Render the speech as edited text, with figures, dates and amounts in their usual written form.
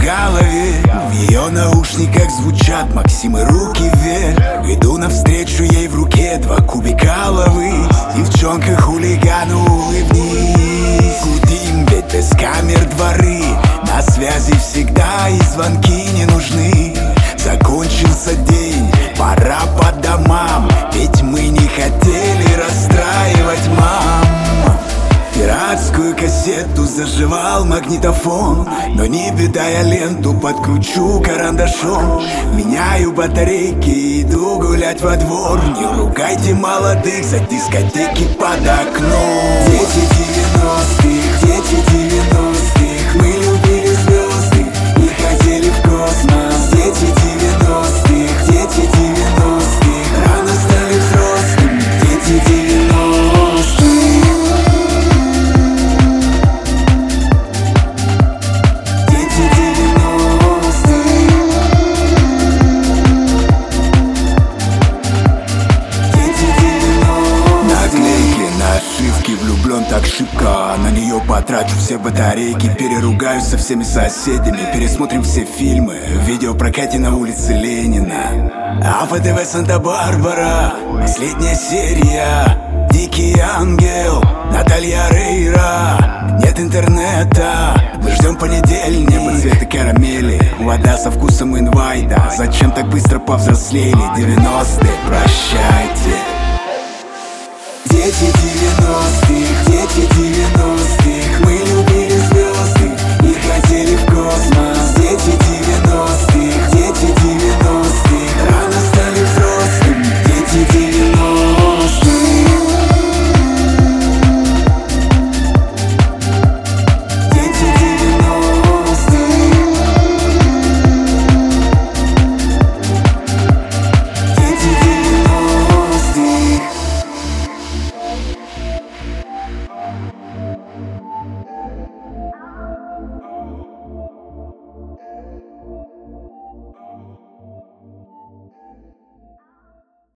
голове. В ее наушниках звучат Максим и руки вверх. Иду навстречу ей, в руке 2 кубика лавы. Девчонка хулигану, улыбнись. Гудим, ведь без камер дворы. На связи всегда и звонки не нужны. Закончился день, пора по домам. Ведь мы не хотели расстраивать мам. Пиратскую кассету заживал магнитофон. Но не беда, я ленту подкручу карандашом. Меняю батарейки, иду гулять во двор. Не ругайте молодых за дискотеки под окном. Дети 90-х, дети 90-х. Мы любили звезды и хотели в космос. Дети 90-х, дети 90-х. Рано стали взрослыми, дети 90-х. Влюблен так шибко, на нее потрачу все батарейки. Переругаюсь со всеми соседями. Пересмотрим все фильмы в видеопрокате на улице Ленина. АФТВ Санта-Барбара, последняя серия. Дикий ангел, Наталья Рейра. Нет интернета, мы ждем понедельник. Небо цвета карамели, вода со вкусом инвайта. Зачем так быстро повзрослели? 90-е, прощайте. Дети 90-х, дети 90-х.